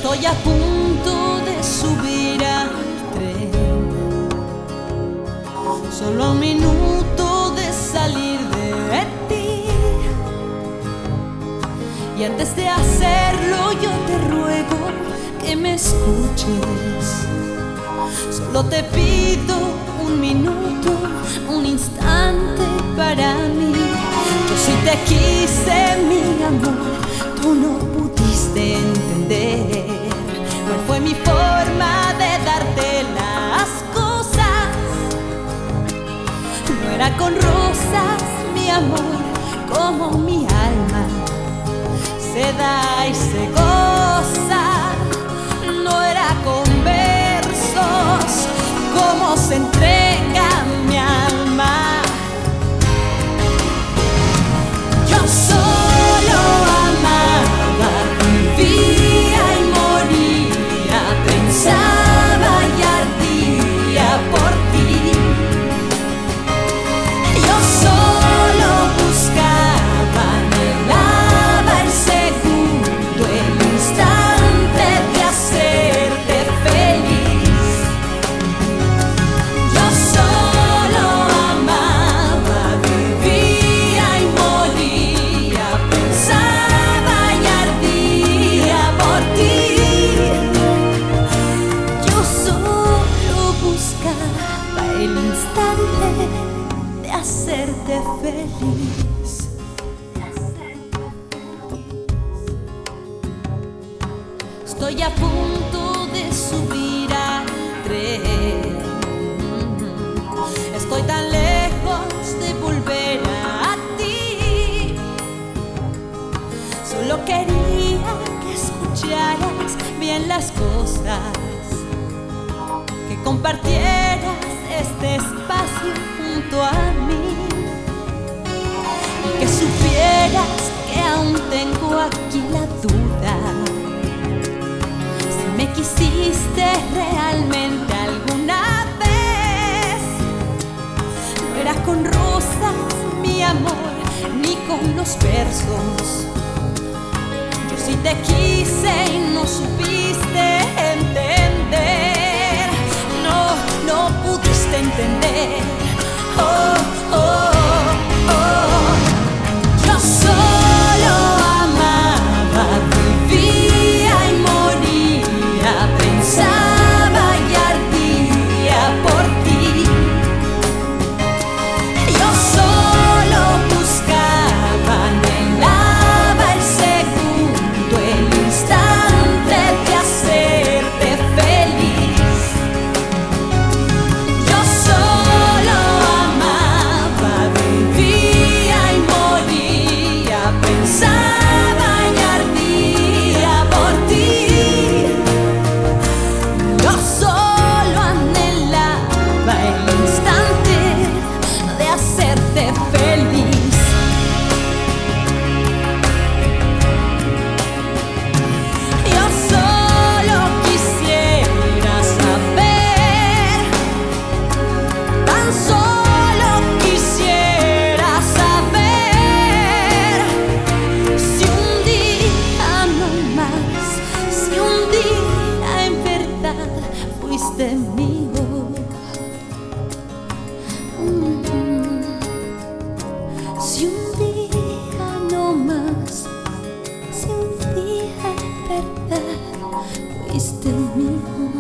Estoy a punto de subir al tren, solo a un minuto de salir de ti. Y antes de hacerlo yo te ruego que me escuches. Solo te pido un minuto, un instante para mí. Yo sí te quise, mi amor, tú no pudiste entender cuál fue mi forma de darte las cosas. No era con rosas, mi amor, como mi alma se da y se goza. No era con versos como se entrega mi alma. Yo solo amaba, vivía y moría, pensaba y ardía por ti. Yo solo buscaba, anhelaba el segundo, el instante de hacerte feliz. Yo solo amaba, vivía y moría, pensaba y ardía por ti. Yo solo buscaba el instante de hacerte feliz. Estoy a punto de subir al tren. Estoy tan lejos de volver a ti. Solo quería que escucharas bien las cosas, que compartieras este espacio junto a mí, y que supieras que aún tengo aquí la duda si me quisiste realmente alguna vez. No era con rosas, mi amor, ni con los versos. Yo sí te quise y no supiste entender. No pudiste entender. Oh, oh, oh. Yo solo amaba, vivía y moría, pensaba y ardía por ti. Yo solo buscaba, anhelaba el segundo, el instante de hacerte feliz. Yo solo amaba, vivía y moría, pensaba y ardía por ti. Yo solo anhelaba el instante de hacerte feliz. Yo solo quisiera saber, tan solo quisiera saber, si un día no más, si un día en verdad fuiste mío. Si un día no más, si un día en verdad fuiste mío.